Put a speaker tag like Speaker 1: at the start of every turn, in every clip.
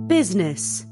Speaker 1: Business.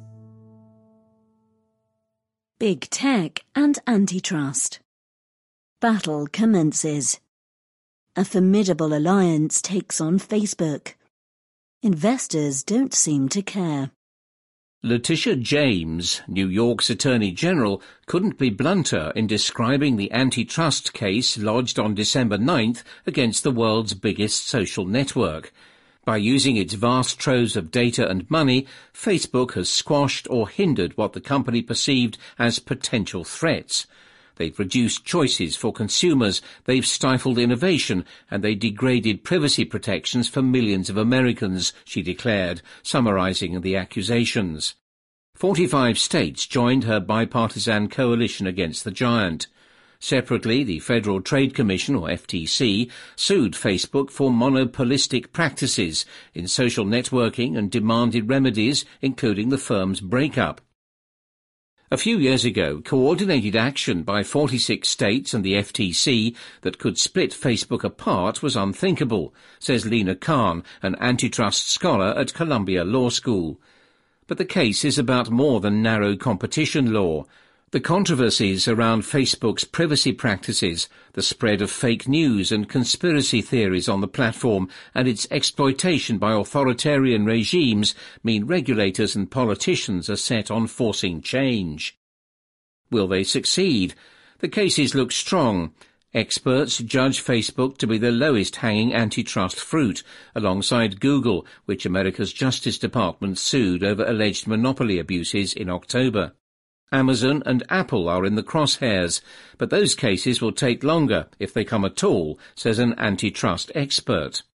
Speaker 2: Big tech and antitrust. Battle commences. A formidable alliance takes on Facebook. Investors don't seem to care.
Speaker 3: Letitia James, New York's Attorney General, couldn't be blunter in describing the antitrust case lodged on December 9th against the world's biggest social network. By using its vast troves of data and money, Facebook has squashed or hindered what the company perceived as potential threats. They've reduced choices for consumers, they've stifled innovation, and they degraded privacy protections for millions of Americans, she declared, summarizing the accusations. 45 states joined her bipartisan coalition against the giant. Separately, the Federal Trade Commission, or FTC, sued Facebook for monopolistic practices in social networking and demanded remedies, including the firm's breakup. A few years ago, coordinated action by 46 states and the FTC that could split Facebook apart was unthinkable, says Lena Khan, an antitrust scholar at Columbia Law School. But the case is about more than narrow competition law. The controversies around Facebook's privacy practices, the spread of fake news and conspiracy theories on the platform, and its exploitation by authoritarian regimes mean regulators and politicians are set on forcing change. Will they succeed? The cases look strong. Experts judge Facebook to be the lowest-hanging antitrust fruit, alongside Google, which America's Justice Department sued over alleged monopoly abuses in October. Amazon and Apple are in the crosshairs, but those cases will take longer, if they come at all, says an antitrust expert.